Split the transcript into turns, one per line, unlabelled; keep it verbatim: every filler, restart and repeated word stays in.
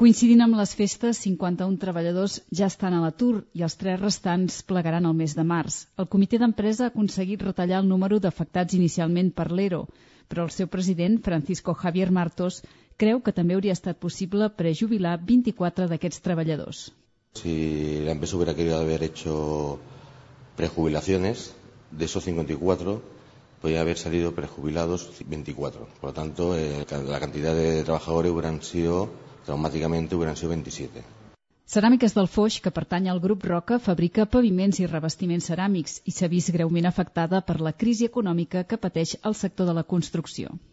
Coincidint amb les festes, cinquanta-un treballadors ja estan a l'atur i els tres restants plegaran el mes de març. El comitè d'empresa ha aconseguit retallar el número d'afectats inicialment per l'E R O, però el seu president, Francisco Javier Martos, creu que també hauria estat possible prejubilar vint-i-quatre d'aquests treballadors.
Si la empresa hubiera querido haber hecho prejubilaciones, de esos cincuenta y cuatro podría haber salido prejubilados veinticuatro. Por lo tanto, eh, la cantidad de trabajadores hubieran sido, traumáticamente, hubieran sido veintisiete.
Ceràmiques del Foix, que pertany al grup Roca, fabrica paviments i revestiments ceràmics i s'ha vist greument afectada per la crisi econòmica que pateix el sector de la construcció.